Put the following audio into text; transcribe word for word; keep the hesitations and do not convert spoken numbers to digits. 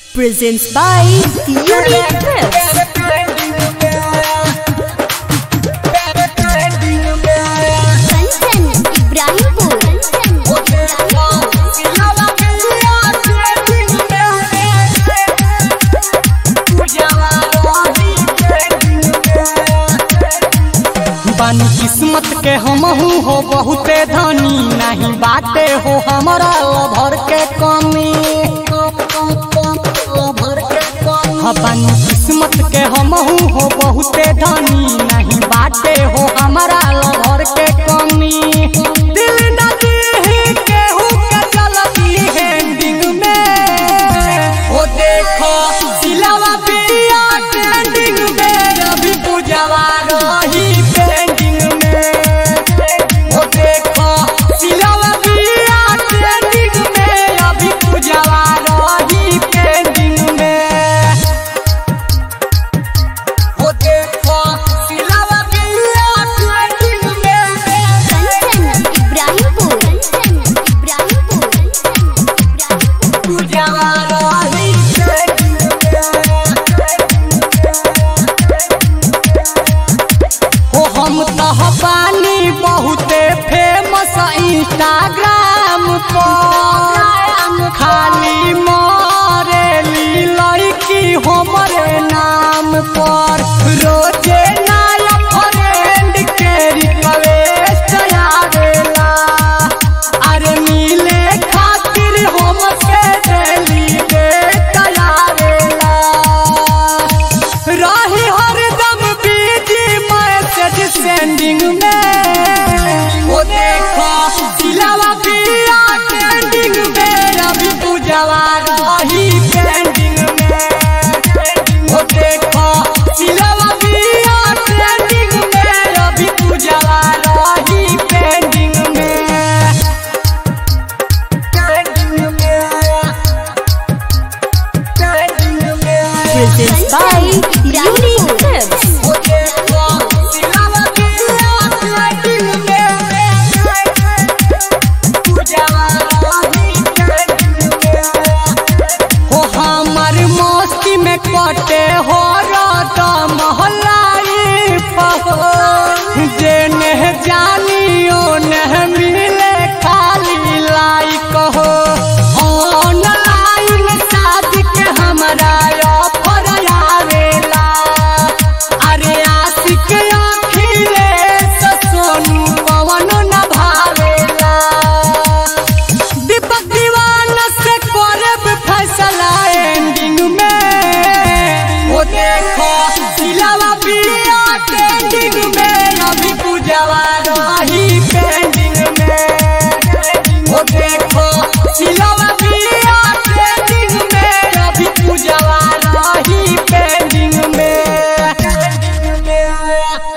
Presents by Unique Clips. बानी किस्मत के हमहू हो बहुते धनी, नहीं बाटे हो हमारा लभर के कमी। बानी किस्मत के हमहू हो बहुते धनी, नहीं बाटे हो हमारा लभर के कमी। दिल नदी केहू के चलती हैंडिंग में, ओ देखो सिलावा पिया ट्रेंडिंग में, अभी पूजवा रही पानी बहुते फेमस इंस्टाग्राम पर, खाली मरेली लड़की हमरे नाम पर। रोजे नया फ्रेंड के रिक्वेस्ट आवेला, अरे मिले खातिर हमसे डेली डेट आवेला। रही हरदम बिजी मैसेज सेंडिंग में, वो देखो सिलावा पिया ट्रेंडिंग में, अभी पूजवा रही पेंडिंग में। वो देखो सिलावा पिया ट्रेंडिंग में, अभी पूजवा रही पेंडिंग में। Presents by Unique Clips. कटे हो